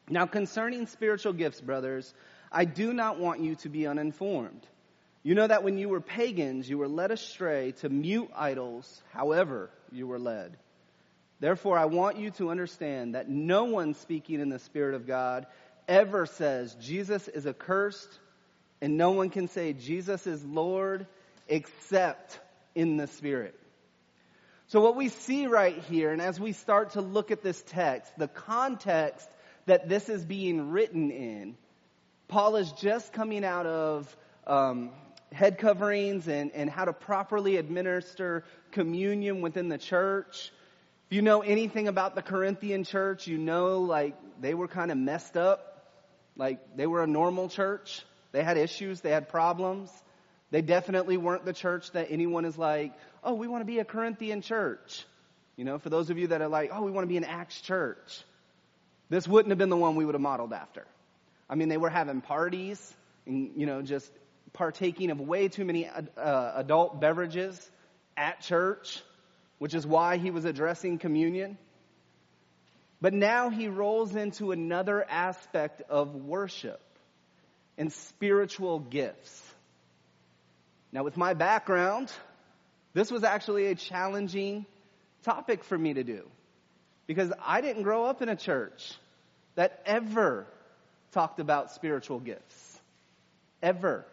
Now concerning spiritual gifts, brothers, I do not want you to be uninformed. You know that when you were pagans, you were led astray to mute idols, however you were led. Therefore, I want you to understand that no one speaking in the Spirit of God ever says Jesus is accursed, and no one can say Jesus is Lord except in the Spirit. So what we see right here, and as we start to look at this text, the context that this is being written in, Paul is just coming out of head coverings and how to properly administer communion within the church. If you know anything about the Corinthian church, you know like they were kind of messed up. Like they were a normal church. They had issues. They had problems. They definitely weren't the church that anyone is like, oh, we want to be a Corinthian church. You know, for those of you that are like, oh, we want to be an Acts church. This wouldn't have been the one we would have modeled after. I mean, they were having parties and, you know, just partaking of way too many adult beverages at church, which is why he was addressing communion. But now he rolls into another aspect of worship and spiritual gifts. Now, with my background, this was actually a challenging topic for me to do because I didn't grow up in a church that ever talked about spiritual gifts. Ever.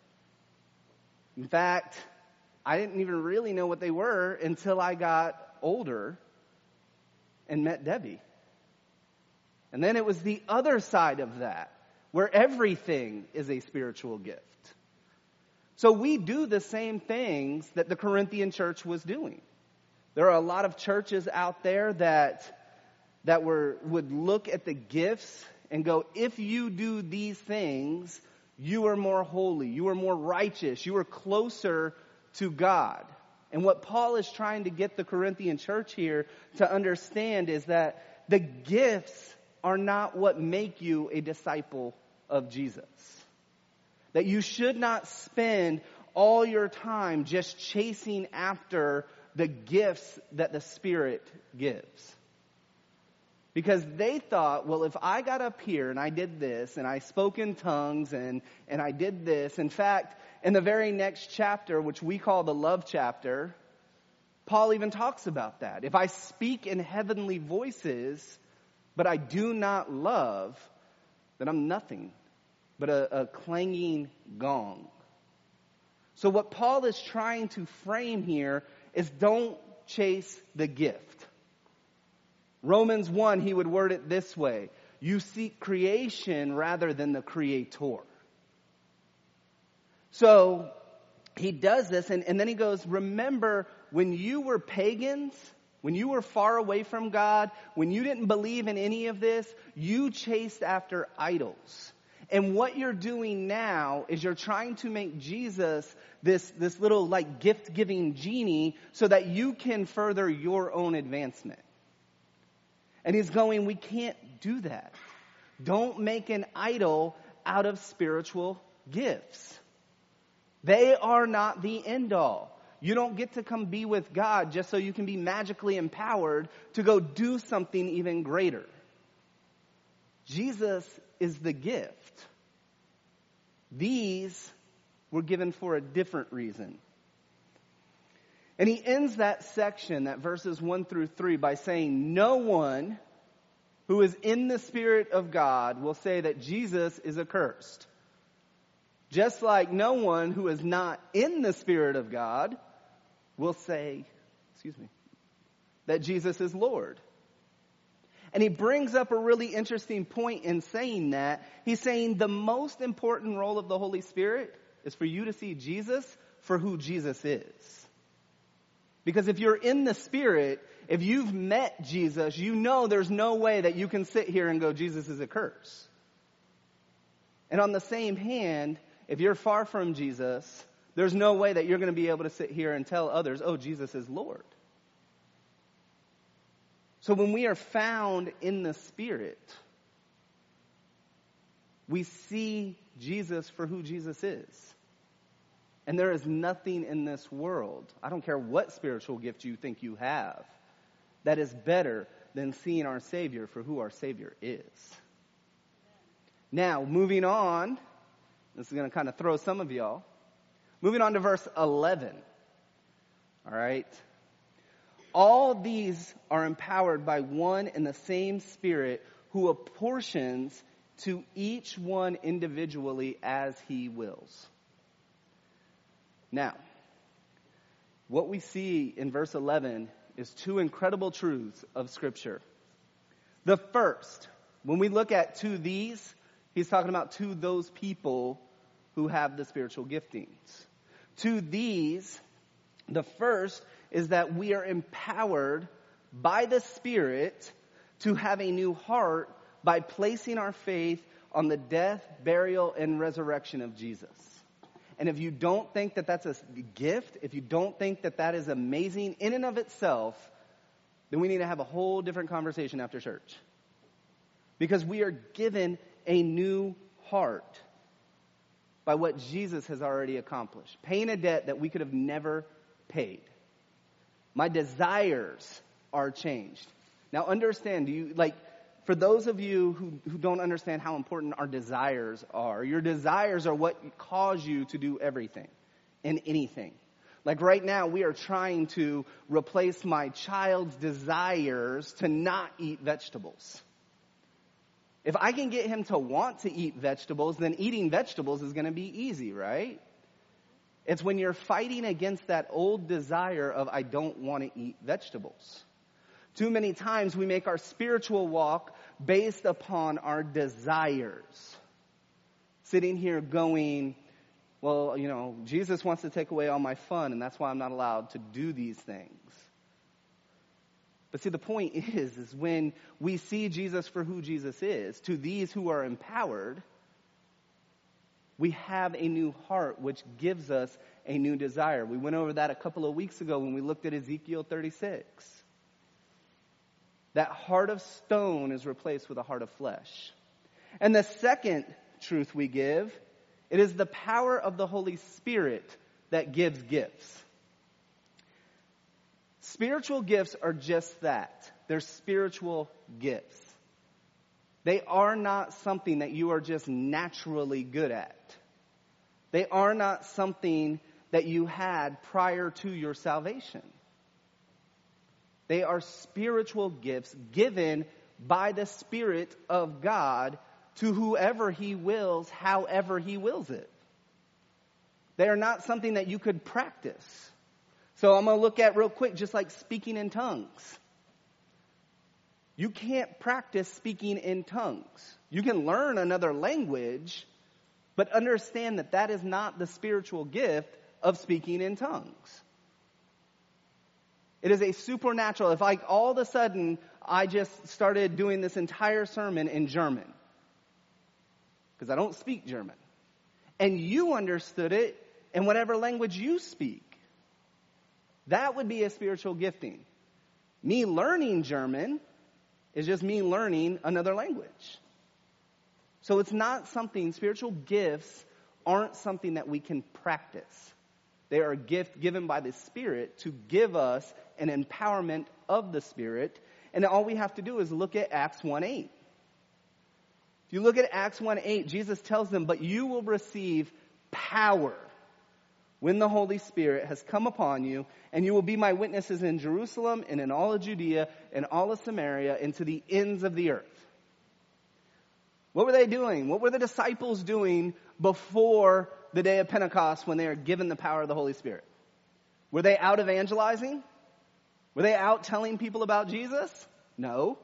In fact, I didn't even really know what they were until I got older and met Debbie. And then it was the other side of that, where everything is a spiritual gift. So we do the same things that the Corinthian church was doing. There are a lot of churches out there that would look at the gifts and go, if you do these things, you are more holy, you are more righteous, you are closer to God. And what Paul is trying to get the Corinthian church here to understand is that the gifts are not what make you a disciple of Jesus. That you should not spend all your time just chasing after the gifts that the Spirit gives. Because they thought, well, if I got up here and I did this and I spoke in tongues and I did this. In fact, in the very next chapter, which we call the love chapter, Paul even talks about that. If I speak in heavenly voices, but I do not love, then I'm nothing but a clanging gong. So what Paul is trying to frame here is don't chase the gift. Romans 1, he would word it this way. You seek creation rather than the creator. So he does this and then he goes, remember when you were pagans, when you were far away from God, when you didn't believe in any of this, you chased after idols. And what you're doing now is you're trying to make Jesus this little like gift-giving genie so that you can further your own advancement. And he's going, we can't do that. Don't make an idol out of spiritual gifts. They are not the end all. You don't get to come be with God just so you can be magically empowered to go do something even greater. Jesus is the gift. These were given for a different reason. And he ends that section, that verses 1 through 3, by saying, no one who is in the Spirit of God will say that Jesus is accursed. Just like no one who is not in the Spirit of God will say, that Jesus is Lord. And he brings up a really interesting point in saying that. He's saying the most important role of the Holy Spirit is for you to see Jesus for who Jesus is. Because if you're in the Spirit, if you've met Jesus, you know there's no way that you can sit here and go, Jesus is a curse. And on the same hand, if you're far from Jesus, there's no way that you're going to be able to sit here and tell others, oh, Jesus is Lord. So when we are found in the Spirit, we see Jesus for who Jesus is. And there is nothing in this world, I don't care what spiritual gift you think you have, that is better than seeing our Savior for who our Savior is. Now, moving on, this is going to kind of throw some of y'all. Moving on to verse 11. All right. All these are empowered by one and the same Spirit who apportions to each one individually as he wills. Now, what we see in verse 11 is two incredible truths of Scripture. The first, when we look at to these, he's talking about to those people who have the spiritual giftings. To these, the first is that we are empowered by the Spirit to have a new heart by placing our faith on the death, burial, and resurrection of Jesus. And if you don't think that that's a gift, if you don't think that that is amazing in and of itself, then we need to have a whole different conversation after church. Because we are given a new heart by what Jesus has already accomplished, paying a debt that we could have never paid. My desires are changed. Now understand, for those of you who don't understand how important our desires are, your desires are what cause you to do everything and anything. Like right now, we are trying to replace my child's desires to not eat vegetables. If I can get him to want to eat vegetables, then eating vegetables is going to be easy, right? It's when you're fighting against that old desire of I don't want to eat vegetables. Too many times we make our spiritual walk based upon our desires. Sitting here going, well, Jesus wants to take away all my fun, and that's why I'm not allowed to do these things. But see, the point is when we see Jesus for who Jesus is, to these who are empowered, we have a new heart which gives us a new desire. We went over that a couple of weeks ago when we looked at Ezekiel 36. That heart of stone is replaced with a heart of flesh. And the second truth we give, it is the power of the Holy Spirit that gives gifts. Spiritual gifts are just that. They're spiritual gifts. They are not something that you are just naturally good at. They are not something that you had prior to your salvation. They are spiritual gifts given by the Spirit of God to whoever He wills, however He wills it. They are not something that you could practice. So I'm going to look at real quick, just like speaking in tongues. You can't practice speaking in tongues. You can learn another language, but understand that that is not the spiritual gift of speaking in tongues. It is a supernatural. If all of a sudden I just started doing this entire sermon in German, because I don't speak German, and you understood it in whatever language you speak, that would be a spiritual gifting. Me learning German is just me learning another language. So it's not something, spiritual gifts aren't something that we can practice. They are a gift given by the Spirit to give us an empowerment of the Spirit. And all we have to do is look at Acts 1:8. If you look at Acts 1:8, Jesus tells them, but you will receive power when the Holy Spirit has come upon you, and you will be my witnesses in Jerusalem and in all of Judea and all of Samaria and to the ends of the earth. What were they doing? What were the disciples doing before the day of Pentecost when they are given the power of the Holy Spirit? Were they out evangelizing? Were they out telling people about Jesus? No.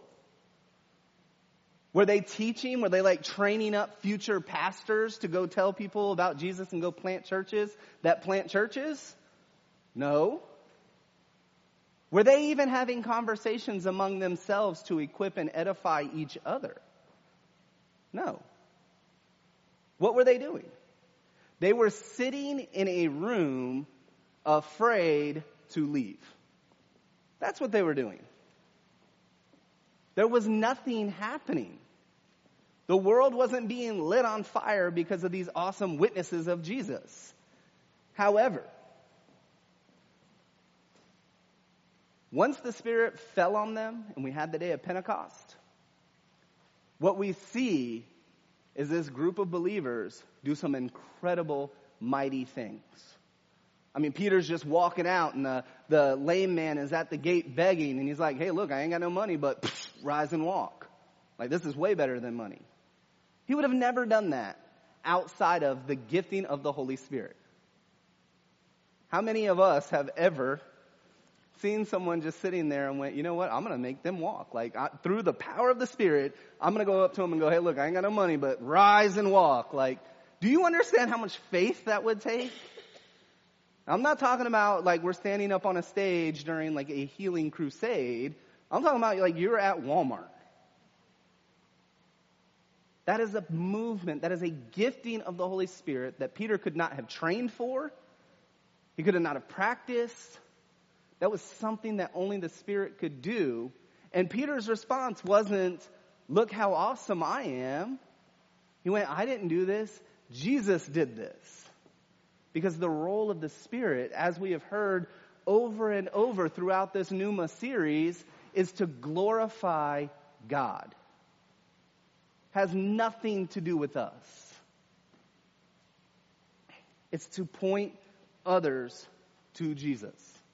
Were they teaching? Were they training up future pastors to go tell people about Jesus and go plant churches that plant churches? No. Were they even having conversations among themselves to equip and edify each other? No. What were they doing? They were sitting in a room afraid to leave. That's what they were doing. There was nothing happening. The world wasn't being lit on fire because of these awesome witnesses of Jesus. However, once the Spirit fell on them and we had the day of Pentecost, what we see is this group of believers do some incredible, mighty things. I mean, Peter's just walking out, and the lame man is at the gate begging, and he's like, hey, look, I ain't got no money, but rise and walk. Like, this is way better than money. He would have never done that outside of the gifting of the Holy Spirit. How many of us have ever seen someone just sitting there and went, you know what, I'm going to make them walk. Like, through the power of the Spirit, I'm going to go up to them and go, hey, look, I ain't got no money, but rise and walk. Like, do you understand how much faith that would take? I'm not talking about like we're standing up on a stage during like a healing crusade. I'm talking about like you're at Walmart. That is a movement, that is a gifting of the Holy Spirit that Peter could not have trained for. He could not have practiced. That was something that only the Spirit could do. And Peter's response wasn't, look how awesome I am. He went, I didn't do this. Jesus did this. Because the role of the Spirit, as we have heard over and over throughout this Pneuma series, is to glorify God. Has nothing to do with us. It's to point others to Jesus.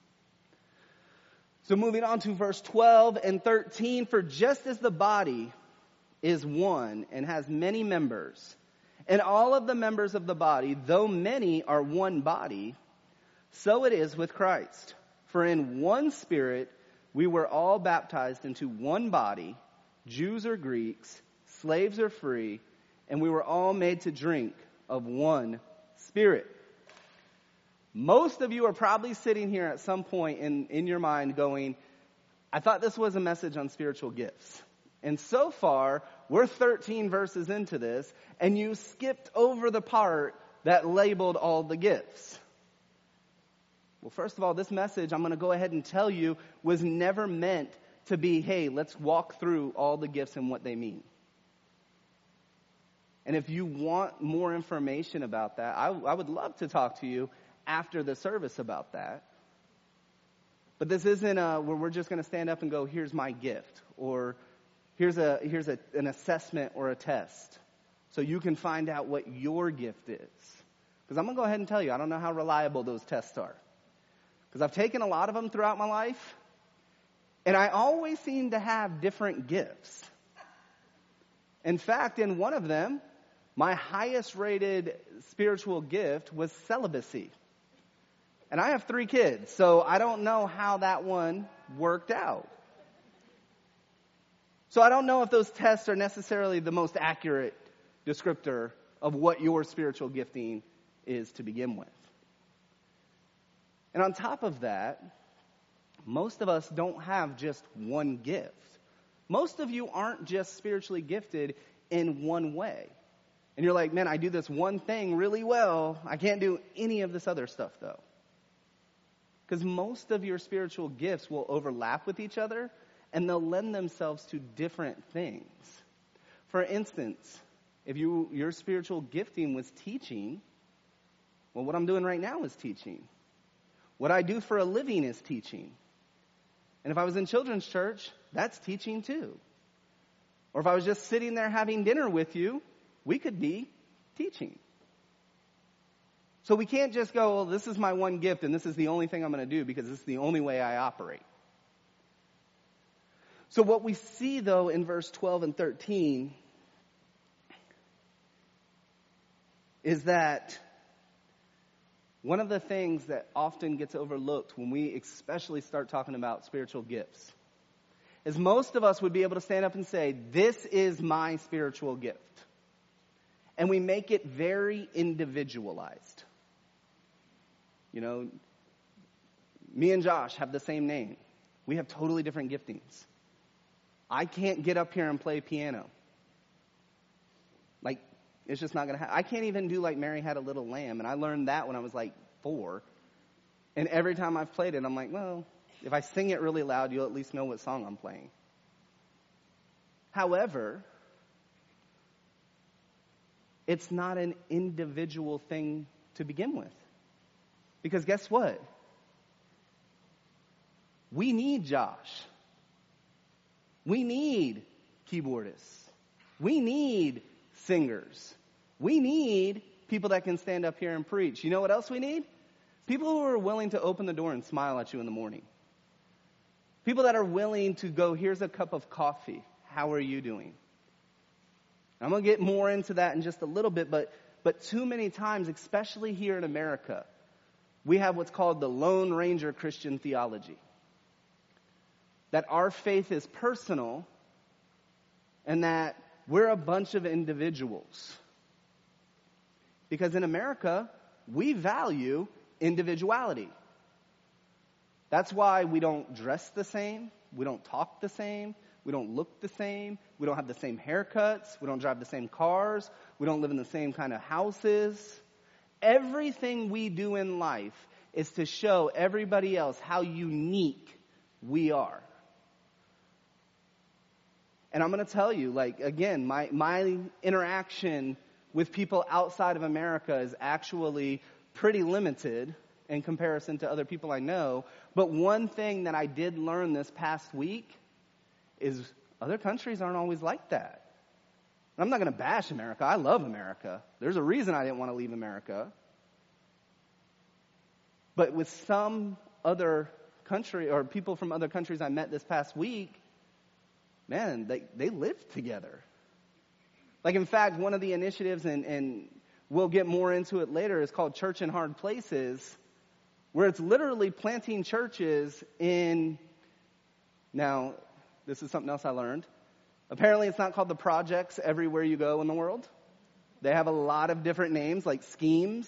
So moving on to verse 12 and 13, for just as the body is one and has many members, and all of the members of the body, though many, are one body, so it is with Christ. For in one Spirit we were all baptized into one body, Jews or Greeks, slaves or free, and we were all made to drink of one Spirit. Most of you are probably sitting here at some point in your mind going, I thought this was a message on spiritual gifts. And so far, we're 13 verses into this, and you skipped over the part that labeled all the gifts. Well, first of all, this message, I'm going to go ahead and tell you, was never meant to be, hey, let's walk through all the gifts and what they mean. And if you want more information about that, I would love to talk to you after the service about that. But this isn't where we're just going to stand up and go, here's my gift, or here's an assessment or a test, so you can find out what your gift is. Because I'm going to go ahead and tell you, I don't know how reliable those tests are. Because I've taken a lot of them throughout my life, and I always seem to have different gifts. In fact, in one of them, my highest rated spiritual gift was celibacy. And I have 3 kids, so I don't know how that one worked out. So I don't know if those tests are necessarily the most accurate descriptor of what your spiritual gifting is to begin with. And on top of that, most of us don't have just one gift. Most of you aren't just spiritually gifted in one way. And you're like, man, I do this one thing really well. I can't do any of this other stuff, though. Because most of your spiritual gifts will overlap with each other, and they'll lend themselves to different things. For instance, if your spiritual gifting was teaching, well, what I'm doing right now is teaching. What I do for a living is teaching. And if I was in children's church, that's teaching too. Or if I was just sitting there having dinner with you, we could be teaching. So we can't just go, well, this is my one gift and this is the only thing I'm going to do because this is the only way I operate. So what we see, though, in verse 12 and 13 is that one of the things that often gets overlooked when we especially start talking about spiritual gifts is most of us would be able to stand up and say, this is my spiritual gift. And we make it very individualized. You know, me and Josh have the same name. We have totally different giftings. I can't get up here and play piano. Like, it's just not going to happen. I can't even do like Mary Had a Little Lamb. And I learned that when I was like 4. And every time I've played it, I'm like, well, if I sing it really loud, you'll at least know what song I'm playing. However, it's not an individual thing to begin with. Because guess what? We need Josh. We need keyboardists. We need singers. We need people that can stand up here and preach. You know what else we need? People who are willing to open the door and smile at you in the morning. People that are willing to go, here's a cup of coffee. How are you doing? I'm going to get more into that in just a little bit, but too many times, especially here in America, we have what's called the Lone Ranger Christian theology. That our faith is personal and that we're a bunch of individuals. Because in America, we value individuality. That's why we don't dress the same, we don't talk the same, we don't look the same, we don't have the same haircuts, we don't drive the same cars, we don't live in the same kind of houses. Everything we do in life is to show everybody else how unique we are. And I'm going to tell you, again, my interaction with people outside of America is actually pretty limited in comparison to other people I know. But one thing that I did learn this past week is other countries aren't always like that. And I'm not going to bash America. I love America. There's a reason I didn't want to leave America. But with some other country or people from other countries I met this past week, man, they live together. In fact, one of the initiatives, and we'll get more into it later, is called Church in Hard Places, where it's literally planting churches in, now, this is something else I learned. Apparently, it's not called the projects everywhere you go in the world. They have a lot of different names, like schemes,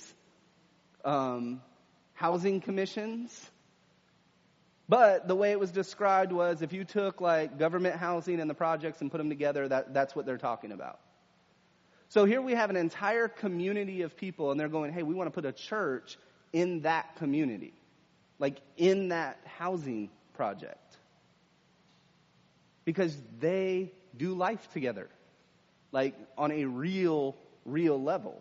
housing commissions. But the way it was described was if you took government housing and the projects and put them together, that's what they're talking about. So here we have an entire community of people, and they're going, hey, we want to put a church in that community, in that housing project. Because they do life together, on a real level.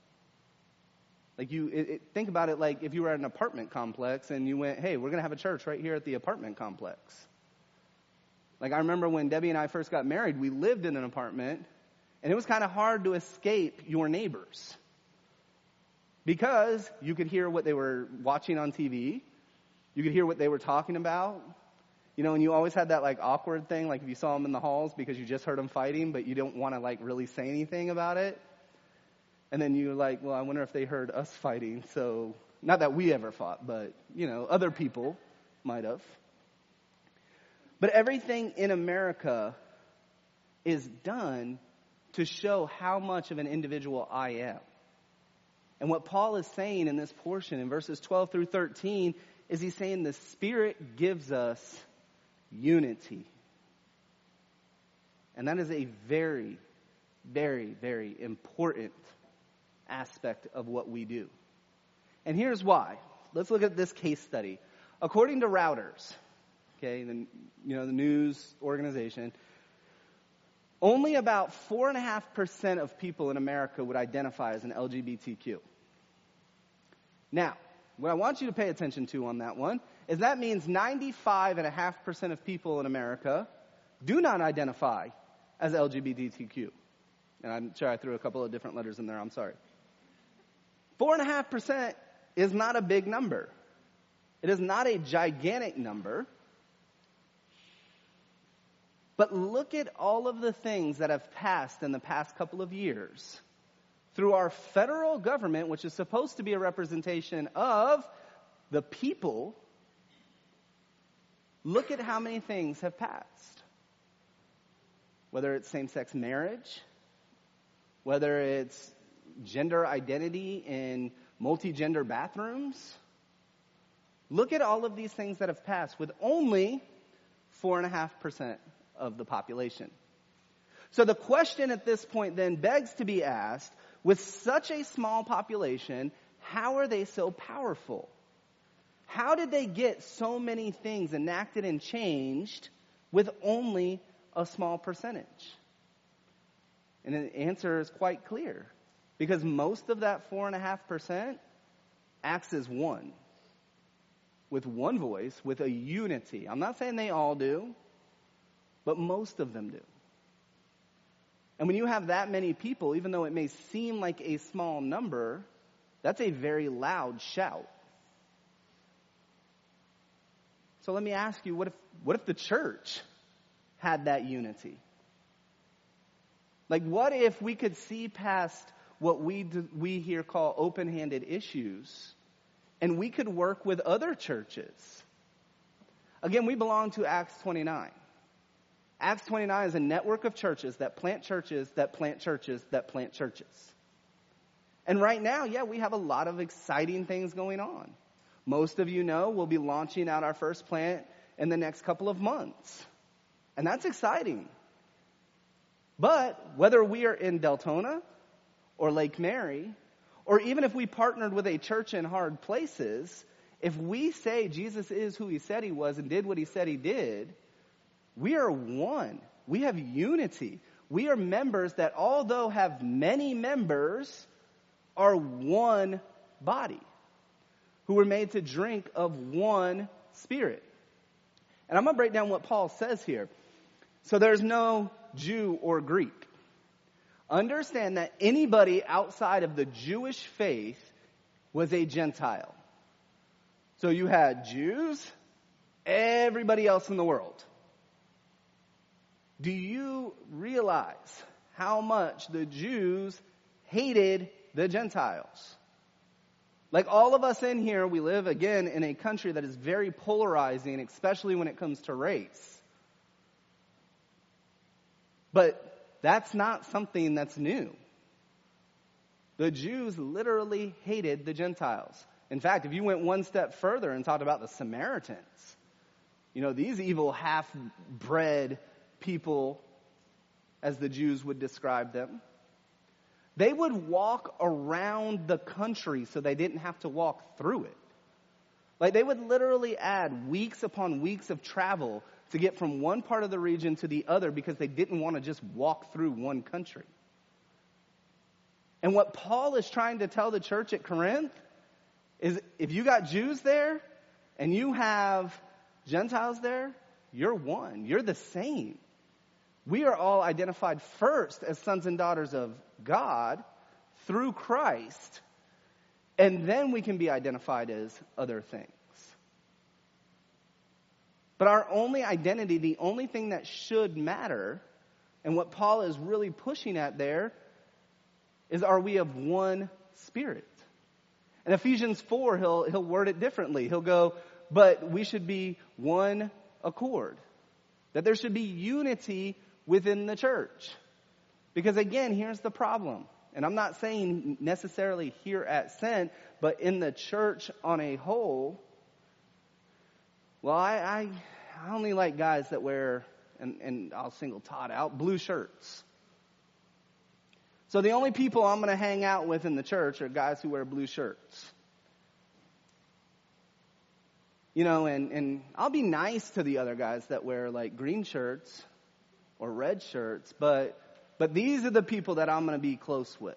Think about it if you were at an apartment complex and you went, hey, we're going to have a church right here at the apartment complex. I remember when Debbie and I first got married, we lived in an apartment, and it was kind of hard to escape your neighbors. Because you could hear what they were watching on TV. You could hear what they were talking about. And you always had that awkward thing, if you saw them in the halls because you just heard them fighting, but you don't want to really say anything about it. And then you're well, I wonder if they heard us fighting. So, not that we ever fought, but, other people might have. But everything in America is done to show how much of an individual I am. And what Paul is saying in this portion, in verses 12 through 13, is he's saying the Spirit gives us unity. And that is a very, very, very important aspect of what we do. And here's why. Let's look at this case study. According to Reuters, the news organization, only about 4.5% of people in America would identify as an LGBTQ. Now, what I want you to pay attention to on that one is that means 95.5% of people in America do not identify as LGBTQ. And I'm sure I threw a couple of different letters in there. I'm sorry. 4.5% is not a big number. It is not a gigantic number. But look at all of the things that have passed in the past couple of years through our federal government, which is supposed to be a representation of the people. Look at how many things have passed. Whether it's same-sex marriage, whether it's gender identity in multi-gender bathrooms. Look at all of these things that have passed with only 4.5% of the population. So the question at this point then begs to be asked, with such a small population, how are they so powerful? How did they get so many things enacted and changed with only a small percentage? And the answer is quite clear. Because most of that 4.5% acts as one. With one voice, with a unity. I'm not saying they all do, but most of them do. And when you have that many people, even though it may seem like a small number, that's a very loud shout. So let me ask you, what if the church had that unity? Like, what if we could see past what we here call open-handed issues, and we could work with other churches? Again, we belong to Acts 29. Acts 29 is a network of churches that plant churches, that plant churches, that plant churches. And right now, we have a lot of exciting things going on. Most of you know we'll be launching out our first plant in the next couple of months. And that's exciting. But whether we are in Deltona or Lake Mary, or even if we partnered with a church in hard places, if we say Jesus is who he said he was and did what he said he did, we are one. We have unity. We are members that, although have many members, are one body, who were made to drink of one Spirit. And I'm going to break down what Paul says here. So there's no Jew or Greek. Understand that anybody outside of the Jewish faith was a Gentile. So you had Jews, everybody else in the world. Do you realize how much the Jews hated the Gentiles? Like all of us in here, we live, again, in a country that is very polarizing, especially when it comes to race. But that's not something that's new. The Jews literally hated the Gentiles. In fact, if you went one step further and talked about the Samaritans, these evil half-bred people, as the Jews would describe them, they would walk around the country so they didn't have to walk through it. Like they would literally add weeks upon weeks of travel to get from one part of the region to the other because they didn't want to just walk through one country. And what Paul is trying to tell the church at Corinth is if you got Jews there and you have Gentiles there, you're one. You're the same. We are all identified first as sons and daughters of God through Christ, and then we can be identified as other things. But our only identity, the only thing that should matter, and what Paul is really pushing at there, is are we of one Spirit? In Ephesians 4, he'll word it differently. He'll go, but we should be one accord. That there should be unity within the church. Because again, here's the problem. And I'm not saying necessarily here at Sent, but in the church on a whole. Well, I only like guys that wear, and I'll single Todd out, blue shirts. So the only people I'm going to hang out with in the church are guys who wear blue shirts. And I'll be nice to the other guys that wear like green shirts or red shirts, but these are the people that I'm going to be close with.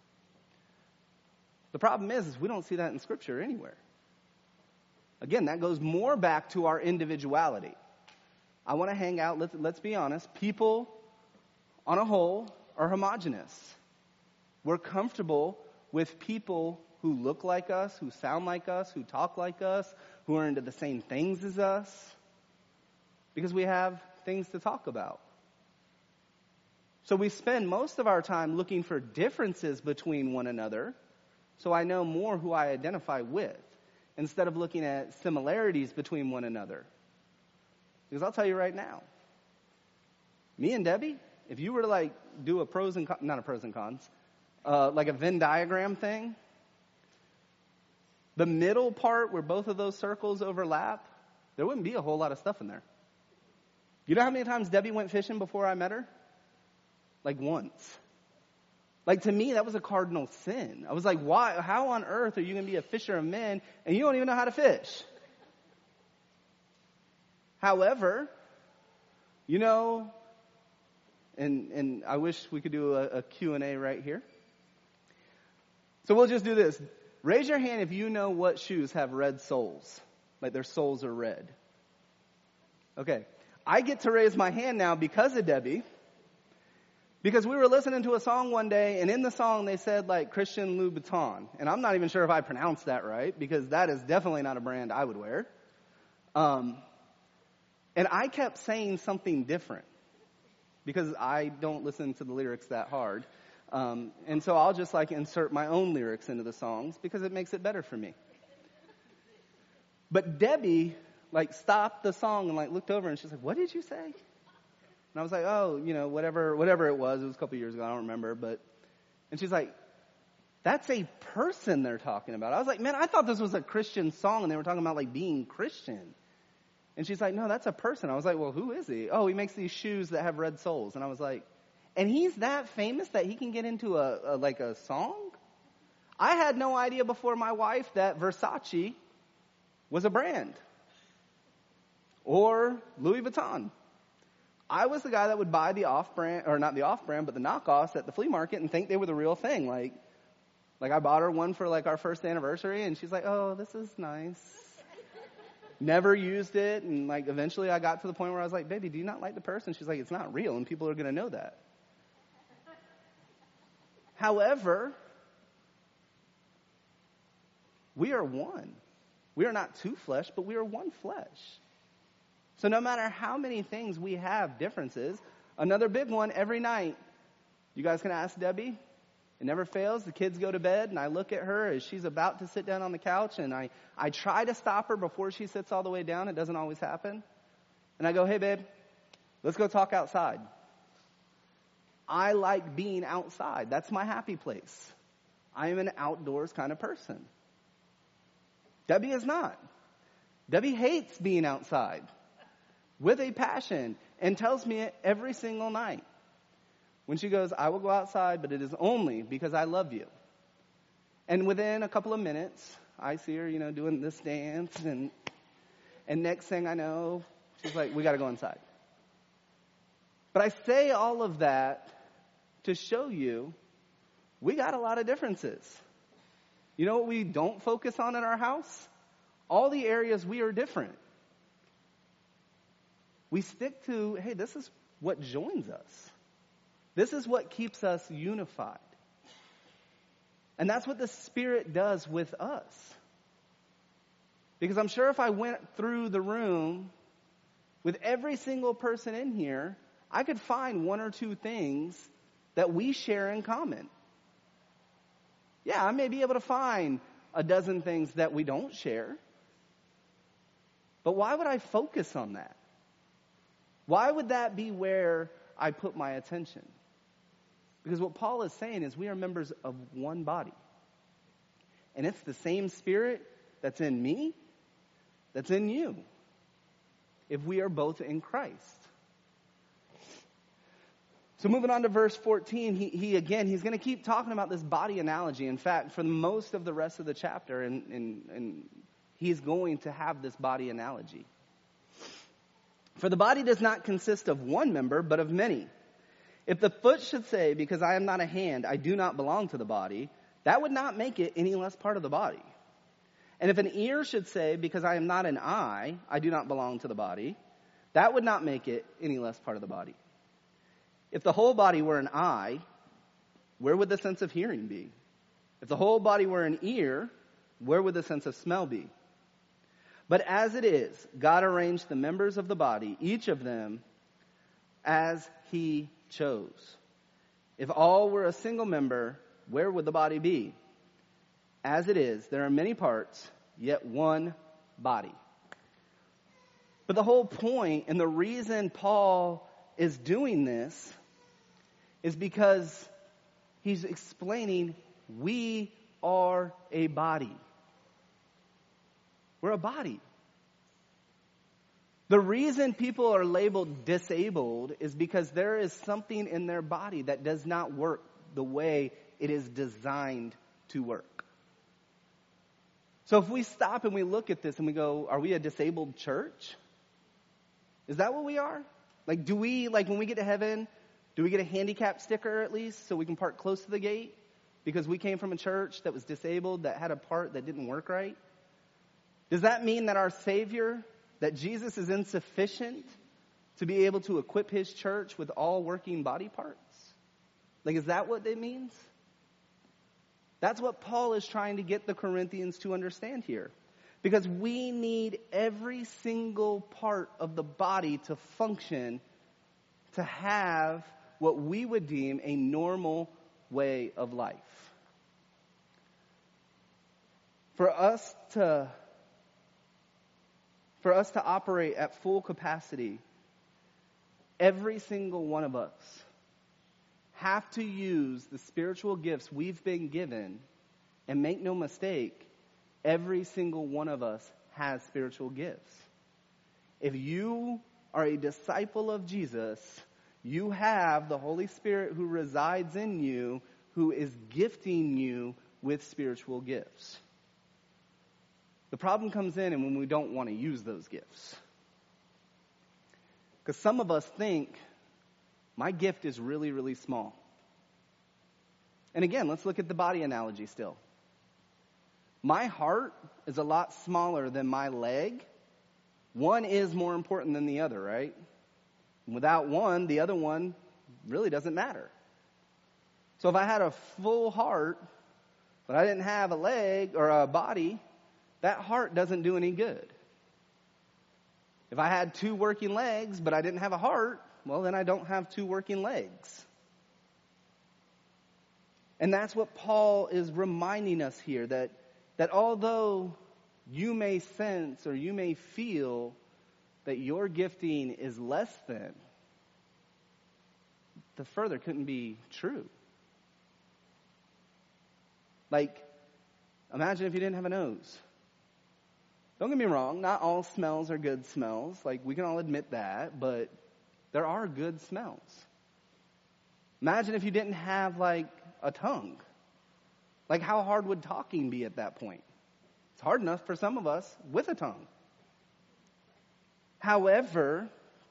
The problem is we don't see that in Scripture anywhere. Again, that goes more back to our individuality. I want to hang out, let's be honest, people on a whole are homogenous. We're comfortable with people who look like us, who sound like us, who talk like us, who are into the same things as us, because we have things to talk about. So we spend most of our time looking for differences between one another, so I know more who I identify with, instead of looking at similarities between one another. Because I'll tell you right now, me and Debbie, if you were to do a pros and cons, not a pros and cons, like a Venn diagram thing, the middle part where both of those circles overlap, there wouldn't be a whole lot of stuff in there. You know how many times Debbie went fishing before I met her? Like once. To me, that was a cardinal sin. I was like, why? How on earth are you going to be a fisher of men and you don't even know how to fish? However, and I wish we could do a Q&A right here. So we'll just do this. Raise your hand if you know what shoes have red soles, like their soles are red. Okay. I get to raise my hand now because of Debbie, Because we were listening to a song one day, and in the song they said like Christian Louboutin. And I'm not even sure if I pronounced that right, because that is definitely not a brand I would wear. And I kept saying something different, because I don't listen to the lyrics that hard. And so I'll just like insert my own lyrics into the songs, because it makes it better for me. But Debbie like stopped the song and like looked over, and she's like, "What did you say?" And I was like, "Oh, whatever it was. It was a couple years ago. I don't remember." And she's like, "That's a person they're talking about." I was like, "Man, I thought this was a Christian song and they were talking about like being Christian." And she's like, "No, that's a person." I was like, "Well, who is he?" "Oh, he makes these shoes that have red soles." And I was like, "And he's that famous that he can get into a song?" I had no idea before my wife that Versace was a brand. Or Louis Vuitton. I was the guy that would buy the off-brand, or not the off-brand, but the knockoffs at the flea market and think they were the real thing. Like I bought her one for like our first anniversary, and she's like, "Oh, this is nice." Never used it, and like eventually I got to the point where I was like, "Baby, do you not like the purse?" And she's like, "It's not real, and people are going to know that." However, we are one. We are not two flesh, but we are one flesh. So no matter how many things we have differences, another big one every night, you guys can ask Debbie. It never fails. The kids go to bed, and I look at her as she's about to sit down on the couch, and I try to stop her before she sits all the way down. It doesn't always happen. And I go, "Hey, babe, let's go talk outside." I like being outside. That's my happy place. I am an outdoors kind of person. Debbie is not. Debbie hates being outside with a passion and tells me it every single night. When she goes, "I will go outside, but it is only because I love you." And within a couple of minutes, I see her, doing this dance, and next thing I know, she's like, "We got to go inside." But I say all of that to show you we got a lot of differences. You know what we don't focus on in our house? All the areas we are different. We stick to, hey, this is what joins us. This is what keeps us unified. And that's what the Spirit does with us. Because I'm sure if I went through the room with every single person in here, I could find one or two things that we share in common. Yeah, I may be able to find a dozen things that we don't share. But why would I focus on that? Why would that be where I put my attention? Because what Paul is saying is we are members of one body. And it's the same Spirit that's in me, that's in you, if we are both in Christ. So moving on to verse 14, he's going to keep talking about this body analogy. In fact, for most of the rest of the chapter, and he's going to have this body analogy. For the body does not consist of one member, but of many. If the foot should say, "Because I am not a hand, I do not belong to the body," that would not make it any less part of the body. And if an ear should say, "Because I am not an eye, I do not belong to the body," that would not make it any less part of the body. If the whole body were an eye, where would the sense of hearing be? If the whole body were an ear, where would the sense of smell be? But as it is, God arranged the members of the body, each of them, as He chose. If all were a single member, where would the body be? As it is, there are many parts, yet one body. But the whole point and the reason Paul is doing this is because he's explaining we are a body. We're a body. The reason people are labeled disabled is because there is something in their body that does not work the way it is designed to work. So if we stop and we look at this and we go, are we a disabled church? Is that what we are? Like, when we get to heaven, do we get a handicap sticker at least so we can park close to the gate? Because we came from a church that was disabled, that had a part that didn't work right? Does that mean that our Savior, that Jesus is insufficient to be able to equip His church with all working body parts? Like, is that what it means? That's what Paul is trying to get the Corinthians to understand here. Because we need every single part of the body to function, to have what we would deem a normal way of life. For us to operate at full capacity, every single one of us have to use the spiritual gifts we've been given. And make no mistake, every single one of us has spiritual gifts. If you are a disciple of Jesus, you have the Holy Spirit who resides in you, who is gifting you with spiritual gifts. The problem comes in when we don't want to use those gifts. Because some of us think, my gift is really, really small. And again, let's look at the body analogy still. My heart is a lot smaller than my leg. One is more important than the other, right? Without one, the other one really doesn't matter. So if I had a full heart, but I didn't have a leg or a body, that heart doesn't do any good. If I had 2 working legs, but I didn't have a heart, well, then I don't have 2 working legs. And that's what Paul is reminding us here, that although you may sense or you may feel that your gifting is less than, the further couldn't be true. Like, imagine if you didn't have a nose. Don't get me wrong, not all smells are good smells. Like, we can all admit that, but there are good smells. Imagine if you didn't have, like, a tongue. Like, how hard would talking be at that point? It's hard enough for some of us with a tongue. However,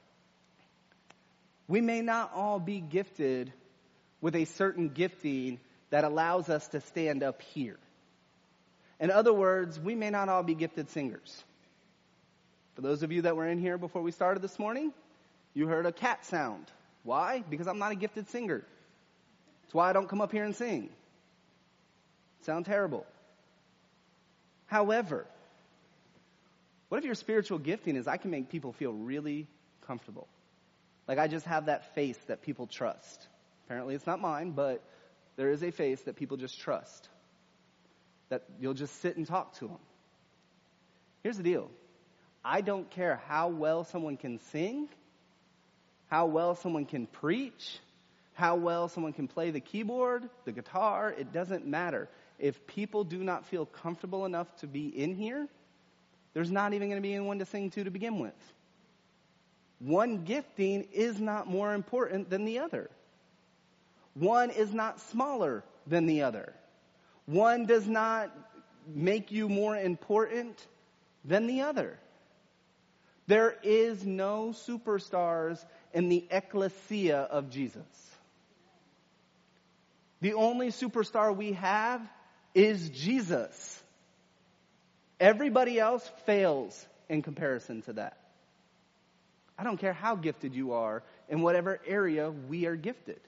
we may not all be gifted with a certain gifting that allows us to stand up here. In other words, we may not all be gifted singers. For those of you that were in here before we started this morning, you heard a cat sound. Why? Because I'm not a gifted singer. That's why I don't come up here and sing. Sound terrible. However, what if your spiritual gifting is I can make people feel really comfortable? Like I just have that face that people trust. Apparently it's not mine, but there is a face that people just trust. That you'll just sit and talk to them. Here's the deal. I don't care how well someone can sing, how well someone can preach, how well someone can play the keyboard, the guitar. It doesn't matter. If people do not feel comfortable enough to be in here, there's not even going to be anyone to sing to begin with. One gifting is not more important than the other. One is not smaller than the other. One does not make you more important than the other. There is no superstars in the ecclesia of Jesus. The only superstar we have is Jesus. Everybody else fails in comparison to that. I don't care how gifted you are in whatever area we are gifted.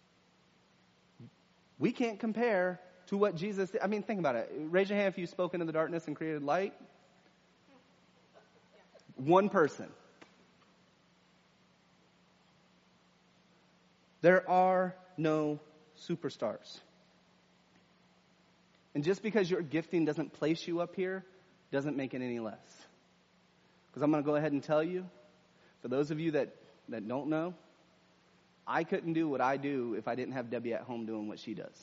We can't compare to what Jesus did. I mean, think about it. Raise your hand if you've spoken into the darkness and created light. One person. There are no superstars. And just because your gifting doesn't place you up here, doesn't make it any less. Because I'm going to go ahead and tell you, for those of you that don't know, I couldn't do what I do if I didn't have Debbie at home doing what she does.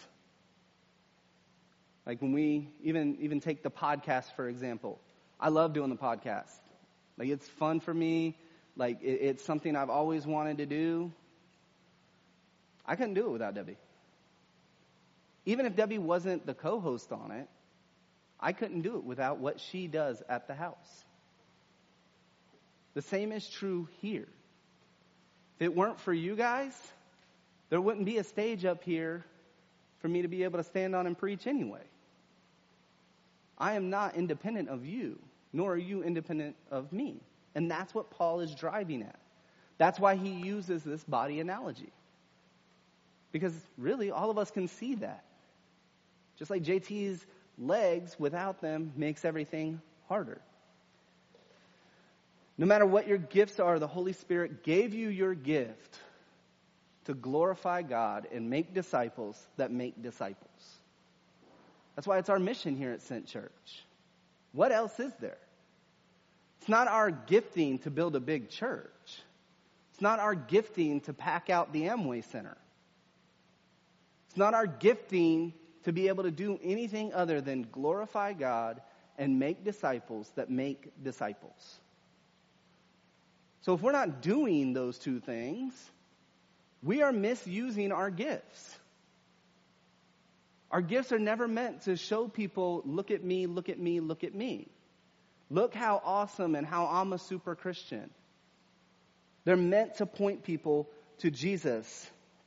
Like when we even take the podcast, for example. I love doing the podcast. Like it's fun for me. Like it's something I've always wanted to do. I couldn't do it without Debbie. Even if Debbie wasn't the co-host on it, I couldn't do it without what she does at the house. The same is true here. If it weren't for you guys, there wouldn't be a stage up here for me to be able to stand on and preach anyway. I am not independent of you, nor are you independent of me. And that's what Paul is driving at. That's why he uses this body analogy. Because really, all of us can see that. Just like JT's legs, without them, makes everything harder. No matter what your gifts are, the Holy Spirit gave you your gift to glorify God and make disciples that make disciples. That's why it's our mission here at Sent Church. What else is there? It's not our gifting to build a big church. It's not our gifting to pack out the Amway Center. It's not our gifting to be able to do anything other than glorify God and make disciples that make disciples. So if we're not doing those two things, we are misusing our gifts. Our gifts are never meant to show people, look at me, look at me, look at me. Look how awesome and how I'm a super Christian. They're meant to point people to Jesus.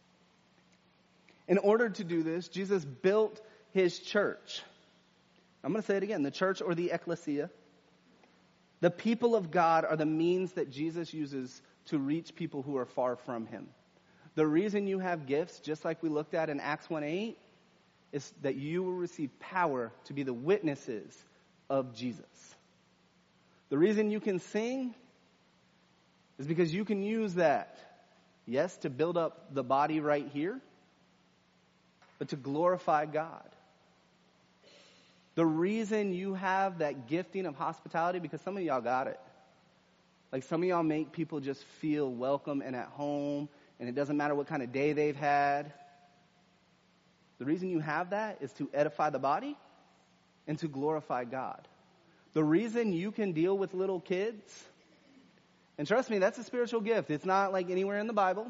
In order to do this, Jesus built his church. I'm going to say it again, the church or the ecclesia. The people of God are the means that Jesus uses to reach people who are far from him. The reason you have gifts, just like we looked at in Acts 1:8, is that you will receive power to be the witnesses of Jesus. The reason you can sing is because you can use that, yes, to build up the body right here, but to glorify God. The reason you have that gifting of hospitality, because some of y'all got it. Like some of y'all make people just feel welcome and at home, and it doesn't matter what kind of day they've had. The reason you have that is to edify the body and to glorify God. The reason you can deal with little kids, and trust me, that's a spiritual gift. It's not like anywhere in the Bible.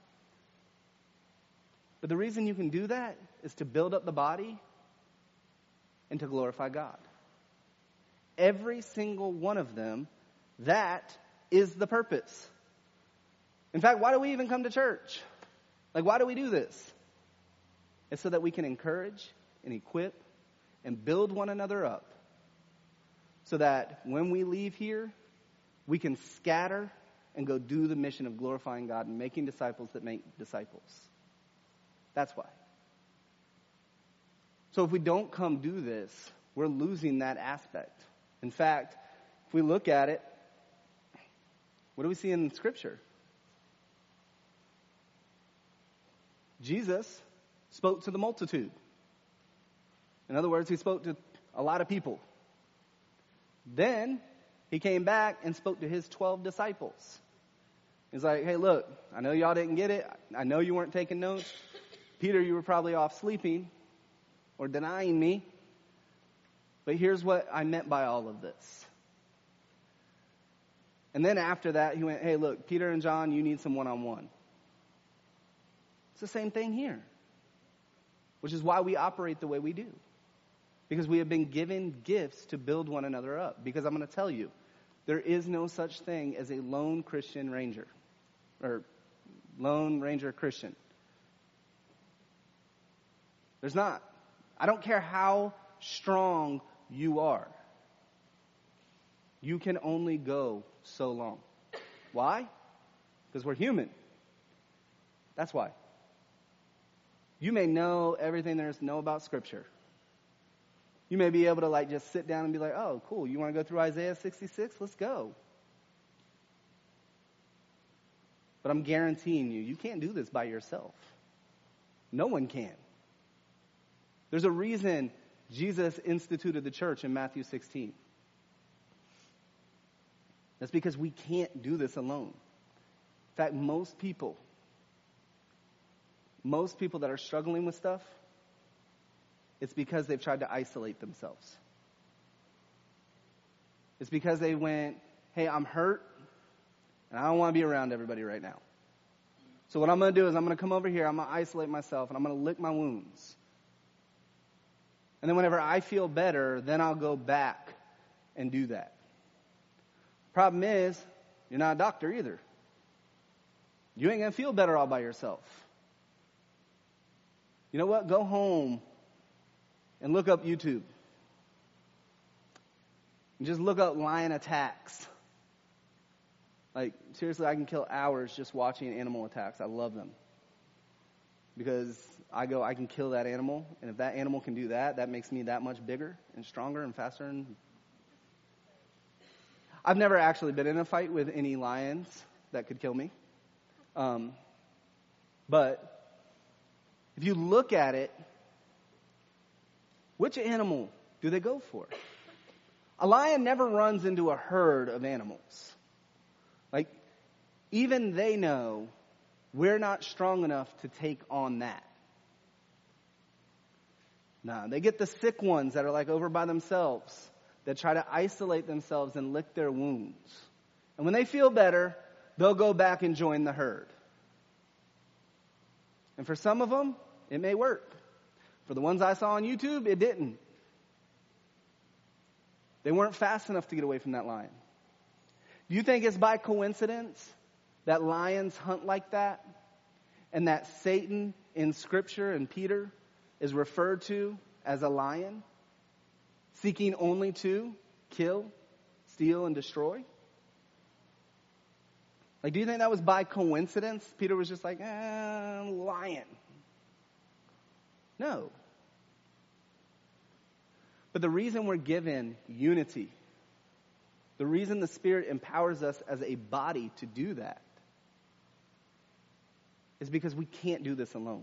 But the reason you can do that is to build up the body and to glorify God. Every single one of them, that is the purpose. In fact, why do we even come to church? Like, why do we do this? It's so that we can encourage and equip and build one another up. So that when we leave here, we can scatter and go do the mission of glorifying God and making disciples that make disciples. That's why. So if we don't come do this, we're losing that aspect. In fact, if we look at it, what do we see in Scripture? Jesus spoke to the multitude. In other words, he spoke to a lot of people. Then he came back and spoke to his 12 disciples. He's like, hey, look, I know y'all didn't get it. I know you weren't taking notes. Peter, you were probably off sleeping or denying me. But here's what I meant by all of this. And then after that, he went, hey, look, Peter and John, you need some one-on-one. It's the same thing here. Which is why we operate the way we do. Because we have been given gifts to build one another up. Because I'm going to tell you, there is no such thing as a lone Christian ranger. Or lone ranger Christian. There's not. I don't care how strong you are. You can only go so long. Why? Because we're human. That's why. You may know everything there is to know about Scripture. You may be able to just sit down and be like, oh, cool, you want to go through Isaiah 66? Let's go. But I'm guaranteeing you can't do this by yourself. No one can. There's a reason Jesus instituted the church in Matthew 16. That's because we can't do this alone. In fact, most people that are struggling with stuff, it's because they've tried to isolate themselves. It's because they went, hey, I'm hurt, and I don't want to be around everybody right now. So what I'm going to do is I'm going to come over here, I'm going to isolate myself, and I'm going to lick my wounds. And then whenever I feel better, then I'll go back and do that. Problem is, you're not a doctor either. You ain't going to feel better all by yourself. You know what? Go home and look up YouTube. And just look up lion attacks. Like, seriously, I can kill hours just watching animal attacks. I love them. because I can kill that animal, and if that animal can do that, that makes me that much bigger and stronger and faster. And I've never actually been in a fight with any lions that could kill me. But if you look at it, which animal do they go for? A lion never runs into a herd of animals. Like, even they know we're not strong enough to take on that. No, they get the sick ones that are like over by themselves, that try to isolate themselves and lick their wounds. And when they feel better, they'll go back and join the herd. And for some of them, it may work. For the ones I saw on YouTube, it didn't. They weren't fast enough to get away from that lion. Do you think it's by coincidence that lions hunt like that? And that Satan in Scripture and Peter is referred to as a lion, seeking only to kill, steal, and destroy? Like, do you think that was by coincidence? Peter was just like, lion. No. But the reason we're given unity, the reason the Spirit empowers us as a body to do that, is because we can't do this alone.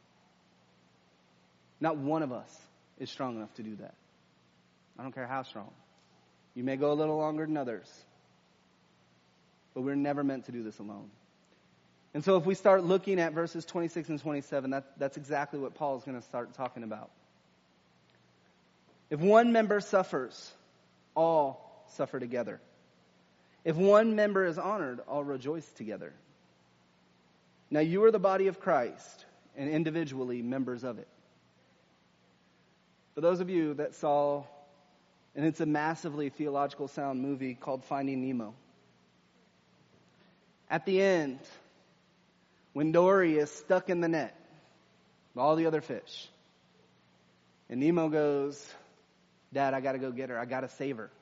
Not one of us is strong enough to do that. I don't care how strong. You may go a little longer than others. But we're never meant to do this alone. And so if we start looking at verses 26 and 27, that's exactly what Paul is going to start talking about. If one member suffers, all suffer together. If one member is honored, all rejoice together. Now you are the body of Christ, and individually members of it. For those of you that saw, and it's a massively theological sound movie called Finding Nemo. At the end, when Dory is stuck in the net with all the other fish, and Nemo goes, Dad, I got to go get her. I got to save her.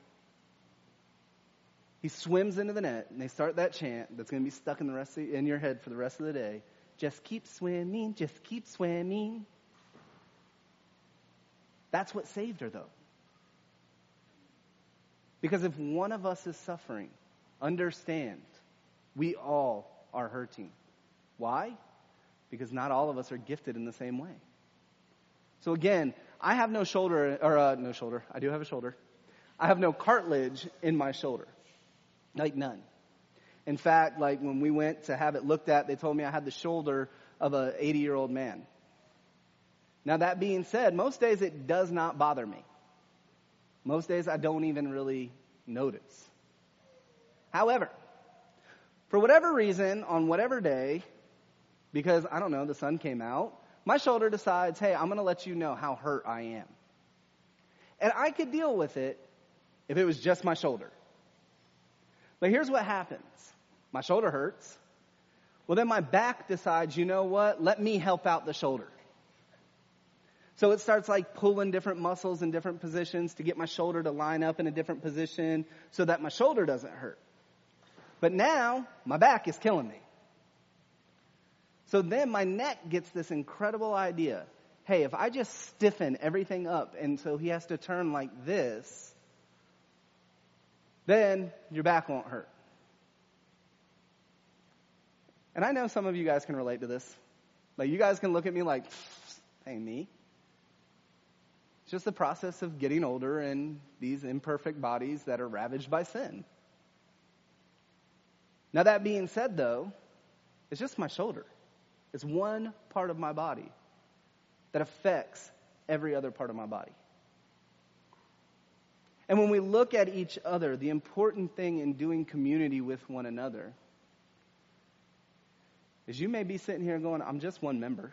He swims into the net, and they start that chant that's going to be stuck in your head for the rest of the day. Just keep swimming, just keep swimming. That's what saved her, though. Because if one of us is suffering, understand, we all are hurting. Why? Because not all of us are gifted in the same way. So again, I have no shoulder. I do have a shoulder. I have no cartilage in my shoulder. Like none. In fact, like when we went to have it looked at, they told me I had the shoulder of an 80-year-old man. Now that being said, most days it does not bother me. Most days I don't even really notice. However, for whatever reason, on whatever day, because, I don't know, the sun came out, my shoulder decides, hey, I'm going to let you know how hurt I am. And I could deal with it if it was just my shoulder. But here's what happens. My shoulder hurts. Well, then my back decides, you know what? Let me help out the shoulder. So it starts like pulling different muscles in different positions to get my shoulder to line up in a different position so that my shoulder doesn't hurt. But now, my back is killing me. So then my neck gets this incredible idea. Hey, if I just stiffen everything up and so he has to turn like this, then your back won't hurt. And I know some of you guys can relate to this. Like, you guys can look at me like, hey, me. It's just the process of getting older and these imperfect bodies that are ravaged by sin. Now, that being said, though, it's just my shoulder. It's one part of my body that affects every other part of my body. And when we look at each other, the important thing in doing community with one another is you may be sitting here going, I'm just one member.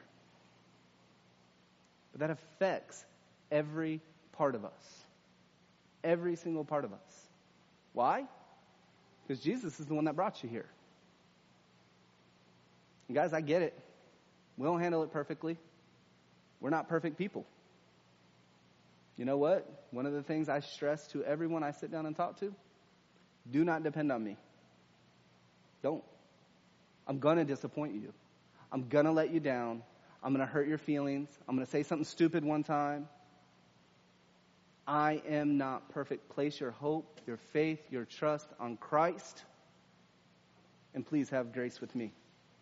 But that affects every part of us. Every single part of us. Why? Because Jesus is the one that brought you here. And guys, I get it. We don't handle it perfectly. We're not perfect people. You know what? One of the things I stress to everyone I sit down and talk to, do not depend on me. Don't. I'm going to disappoint you. I'm going to let you down. I'm going to hurt your feelings. I'm going to say something stupid one time. I am not perfect. Place your hope, your faith, your trust on Christ. And please have grace with me.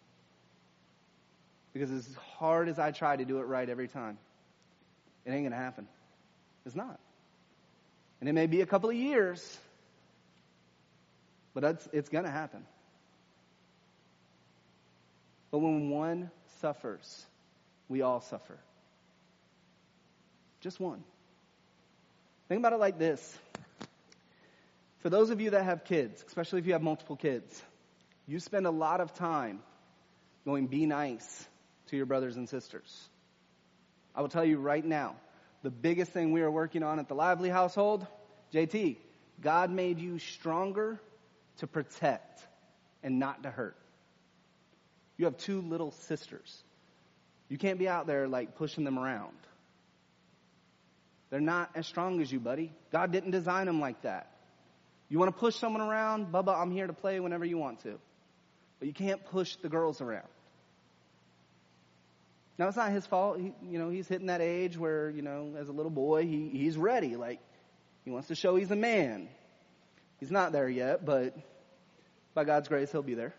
Because as hard as I try to do it right every time, it ain't going to happen. It's not. And it may be a couple of years, but it's going to happen. But when one suffers, we all suffer. Just one. Think about it like this. For those of you that have kids, especially if you have multiple kids, you spend a lot of time going, be nice to your brothers and sisters. I will tell you right now, the biggest thing we are working on at the Lively household, JT, God made you stronger to protect and not to hurt. You have 2 little sisters. You can't be out there like pushing them around. They're not as strong as you, buddy. God didn't design them like that. You want to push someone around? Bubba, I'm here to play whenever you want to. But you can't push the girls around. Now, it's not his fault. He's hitting that age where, as a little boy, he's ready. Like, he wants to show he's a man. He's not there yet, but by God's grace, he'll be there.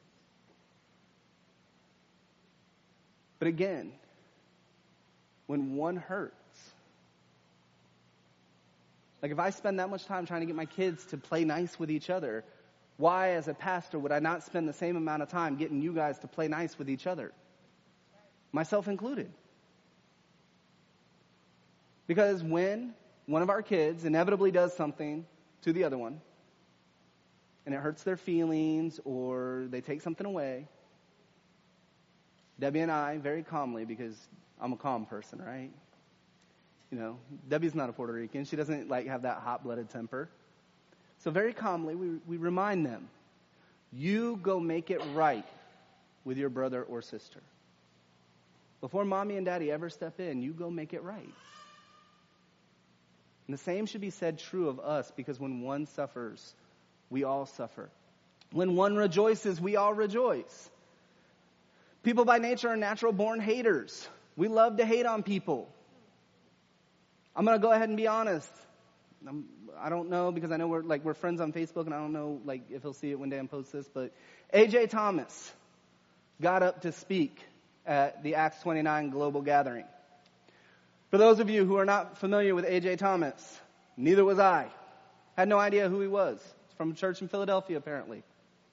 But again, when one hurts, like if I spend that much time trying to get my kids to play nice with each other, why as a pastor would I not spend the same amount of time getting you guys to play nice with each other? Myself included. Because when one of our kids inevitably does something to the other one, and it hurts their feelings or they take something away, Debbie and I, very calmly, because I'm a calm person, right? Debbie's not a Puerto Rican. She doesn't have that hot-blooded temper. So very calmly, we remind them, you go make it right with your brother or sister. Before mommy and daddy ever step in, you go make it right. And the same should be said true of us, because when one suffers, we all suffer. When one rejoices, we all rejoice. People by nature are natural-born haters. We love to hate on people. I'm going to go ahead and be honest. I don't know, because I know we're friends on Facebook, and I don't know if he'll see it when Dan posts this, but A.J. Thomas got up to speak at the Acts 29 global gathering. For those of you who are not familiar with A.J. Thomas, neither was I. Had no idea who he was. He's from a church in Philadelphia, apparently.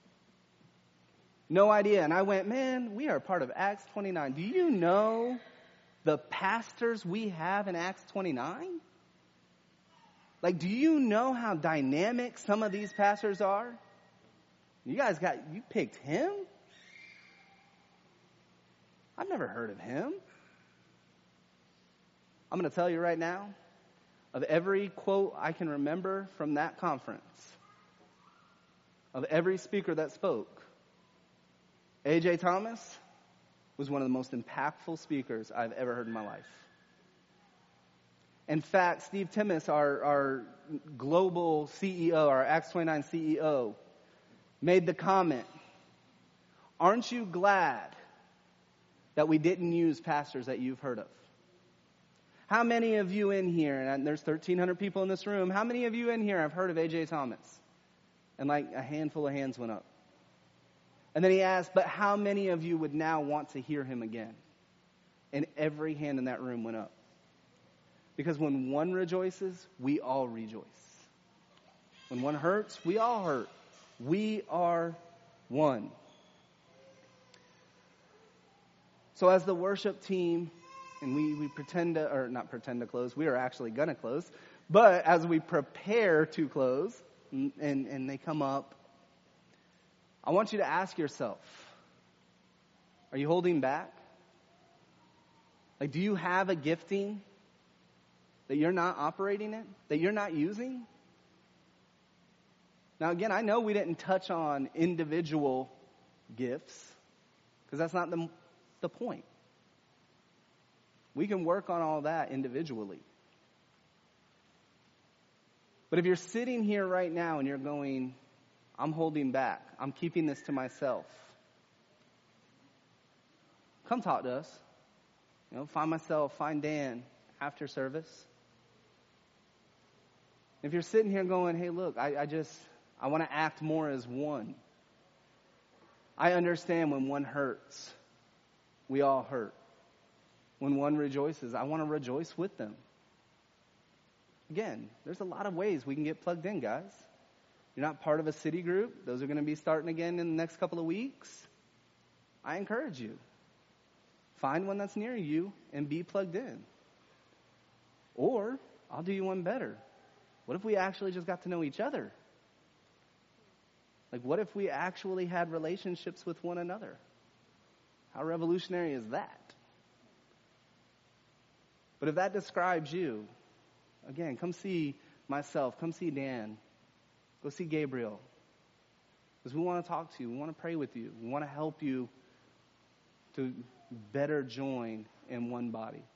No idea. And I went, man, we are part of Acts 29. Do you know the pastors we have in Acts 29? Do you know how dynamic some of these pastors are? You picked him? I've never heard of him. I'm going to tell you right now, of every quote I can remember from that conference, of every speaker that spoke, A.J. Thomas was one of the most impactful speakers I've ever heard in my life. In fact, Steve Timmis, our global CEO, our Acts 29 CEO, made the comment, aren't you glad that we didn't use pastors that you've heard of? How many of you in here, and there's 1,300 people in this room, how many of you in here have heard of A.J. Thomas? And a handful of hands went up. And then he asked, but how many of you would now want to hear him again? And every hand in that room went up. Because when one rejoices, we all rejoice. When one hurts, we all hurt. We are one. So as the worship team, and we pretend to, or not pretend to close, we are actually going to close. But as we prepare to close, and they come up, I want you to ask yourself, are you holding back? Do you have a gifting that you're not operating in, that you're not using? Now again, I know we didn't touch on individual gifts, because that's not the point. We can work on all that individually. But if you're sitting here right now and you're going, I'm holding back, I'm keeping this to myself, come talk to us. Find Dan after service. If you're sitting here going, hey, look, I want to act more as one. I understand when one hurts, we all hurt. When one rejoices, I want to rejoice with them. Again, there's a lot of ways we can get plugged in, guys. You're not part of a city group. Those are going to be starting again in the next couple of weeks. I encourage you. Find one that's near you and be plugged in. Or, I'll do you one better. What if we actually just got to know each other? Like, what if we actually had relationships with one another? How revolutionary is that? But if that describes you, again, come see myself, come see Dan, go see Gabriel. Because we want to talk to you, we want to pray with you, we want to help you to better join in one body.